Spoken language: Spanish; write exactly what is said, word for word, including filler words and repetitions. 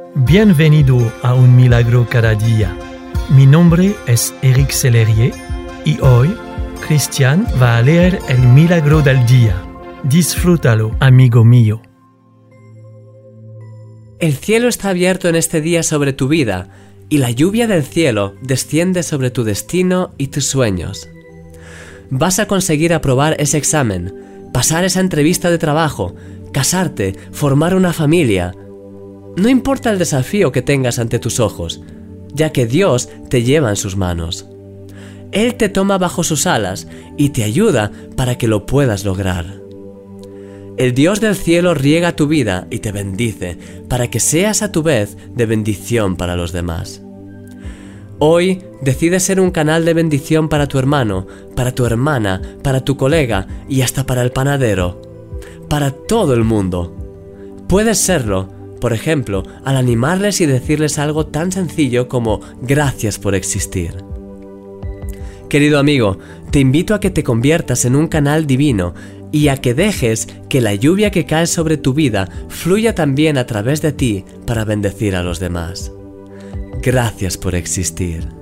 Bienvenido a Un Milagro Cada Día. Mi nombre es Eric Sellerier y hoy Cristian va a leer el Milagro del Día. Disfrútalo, amigo mío. El cielo está abierto en este día sobre tu vida y la lluvia del cielo desciende sobre tu destino y tus sueños. Vas a conseguir aprobar ese examen, pasar esa entrevista de trabajo, casarte, formar una familia. No importa el desafío que tengas ante tus ojos, ya que Dios te lleva en sus manos. Él te toma bajo sus alas y te ayuda para que lo puedas lograr. El Dios del cielo riega tu vida y te bendice para que seas a tu vez de bendición para los demás. Hoy decides ser un canal de bendición para tu hermano, para tu hermana, para tu colega y hasta para el panadero. Para todo el mundo. Puedes serlo, por ejemplo, al animarles y decirles algo tan sencillo como gracias por existir. Querido amigo, te invito a que te conviertas en un canal divino y a que dejes que la lluvia que cae sobre tu vida fluya también a través de ti para bendecir a los demás. Gracias por existir.